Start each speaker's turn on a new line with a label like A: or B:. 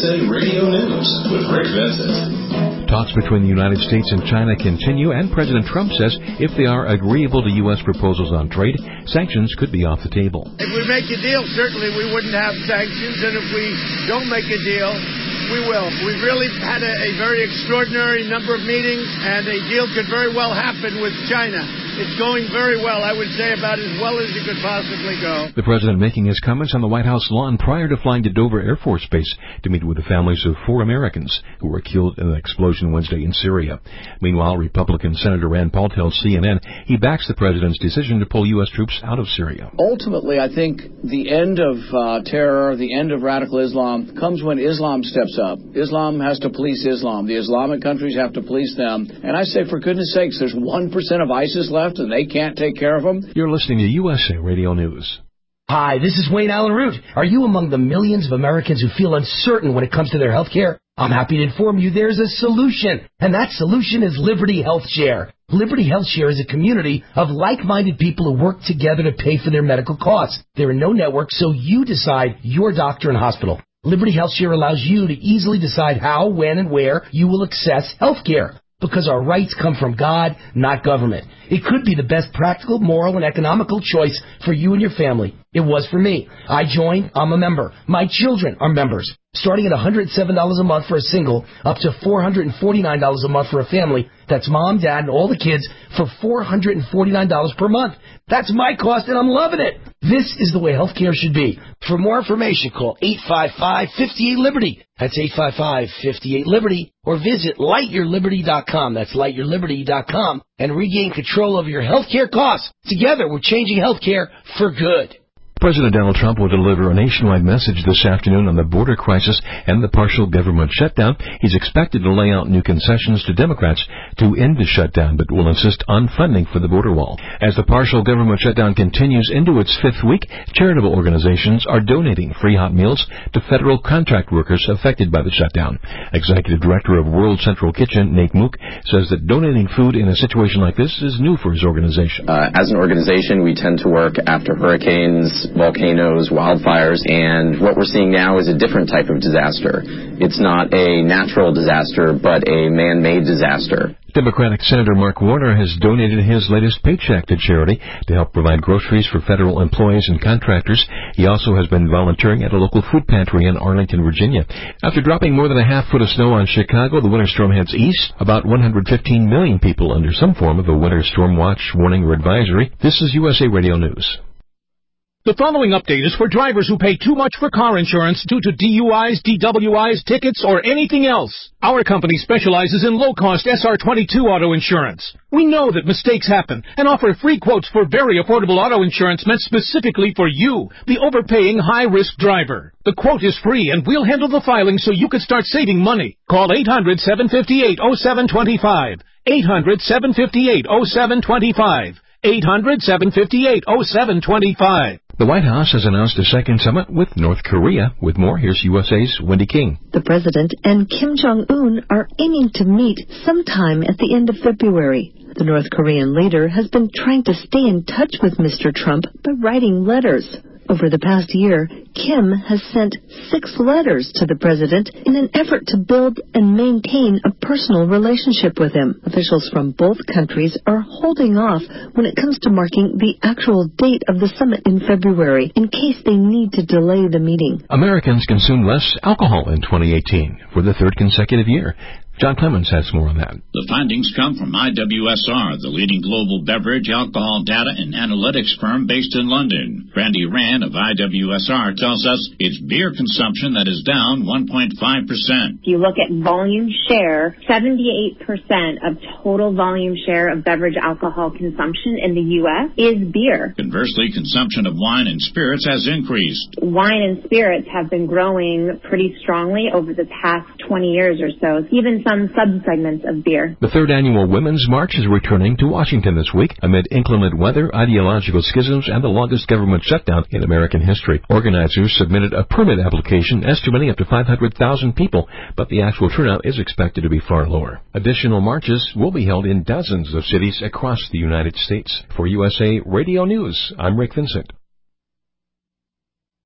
A: USA Radio News with Rick Vincent.
B: Talks between the United States and China continue, and President Trump says if they are agreeable to U.S. proposals on trade, sanctions could be off the table.
C: If we make a deal, certainly we wouldn't have sanctions, and if we don't make a deal, we will. We've really had a very extraordinary number of meetings, and a deal could very well happen with China. It's going very well, I would say, about as well as it could possibly go.
B: The president making his comments on the White House lawn prior to flying to Dover Air Force Base to meet with the families of 4 Americans who were killed in an explosion Wednesday in Syria. Meanwhile, Republican Senator Rand Paul tells CNN he backs the president's decision to pull U.S. troops out of Syria.
D: Ultimately, I think the end of terror, the end of radical Islam, comes when Islam steps up. Islam has to police Islam. The Islamic countries have to police them. And I say, for goodness sakes, there's 1% of ISIS left and they can't take care of them.
B: You're listening to USA Radio News.
E: Hi, this is Wayne Allen Root. Are you among the millions of Americans who feel uncertain when it comes to their health care? I'm happy to inform you there's a solution, and that solution is Liberty Health Share. Liberty Health Share is a community of like-minded people who work together to pay for their medical costs. There are no networks, so you decide your doctor and hospital. Liberty Health Share allows you to easily decide how, when, and where you will access health care. Because our rights come from God, not government. It could be the best practical, moral, and economical choice for you and your family. It was for me. I joined. I'm a member. My children are members. Starting at $107 a month for a single, up to $449 a month for a family. That's mom, dad, and all the kids for $449 per month. That's my cost, and I'm loving it. This is the way healthcare should be. For more information, call 855-58-LIBERTY. That's 855-58-LIBERTY. Or visit lightyourliberty.com. That's lightyourliberty.com. And regain control over your healthcare costs. Together, we're changing healthcare for good.
B: President Donald Trump will deliver a nationwide message this afternoon on the border crisis and the partial government shutdown. He's expected to lay out new concessions to Democrats to end the shutdown, but will insist on funding for the border wall. As the partial government shutdown continues into its 5th week, charitable organizations are donating free hot meals to federal contract workers affected by the shutdown. Executive Director of World Central Kitchen, Nate Mook, says that donating food in a situation like this is new for his organization.
F: As an organization, we tend to work after hurricanes, volcanoes, wildfires, and what we're seeing now is a different type of disaster. It's not a natural disaster, but a man-made disaster.
B: Democratic Senator Mark Warner has donated his latest paycheck to charity to help provide groceries for federal employees and contractors. He also has been volunteering at a local food pantry in Arlington, Virginia. After dropping more than a half foot of snow on Chicago, the winter storm heads east. About 115 million people under some form of a winter storm watch, warning, or advisory. This is USA Radio News.
G: The following update is for drivers who pay too much for car insurance due to DUIs, DWIs, tickets, or anything else. Our company specializes in low-cost SR22 auto insurance. We know that mistakes happen and offer free quotes for very affordable auto insurance meant specifically for you, the overpaying high-risk driver. The quote is free, and we'll handle the filing so you can start saving money. Call 800-758-0725. 800-758-0725. 800-758-0725.
B: The White House has announced a second summit with North Korea. With more, here's USA's Wendy King.
H: The president and Kim Jong-un are aiming to meet sometime at the end of February. The North Korean leader has been trying to stay in touch with Mr. Trump by writing letters. Over the past year, Kim has sent 6 letters to the president in an effort to build and maintain a personal relationship with him. Officials from both countries are holding off when it comes to marking the actual date of the summit in February, in case they need to delay the meeting.
B: Americans consumed less alcohol in 2018 for the 3rd consecutive year. John Clemens has more on that.
I: The findings come from IWSR, the leading global beverage, alcohol data, and analytics firm based in London. Randy Rand of IWSR tells us it's beer consumption that is down 1.5%.
J: If you look at volume share, 78% of total volume share of beverage alcohol consumption in the U.S. is beer.
I: Conversely, consumption of wine and spirits has increased.
J: Wine and spirits have been growing pretty strongly over the past 20 years or so, even some subsegments of beer.
B: The 3rd annual Women's March is returning to Washington this week amid inclement weather, ideological schisms, and the longest government shutdown in American history. Organizers submitted a permit application estimating up to 500,000 people, but the actual turnout is expected to be far lower. Additional marches will be held in dozens of cities across the United States. For USA Radio News, I'm Rick Vincent.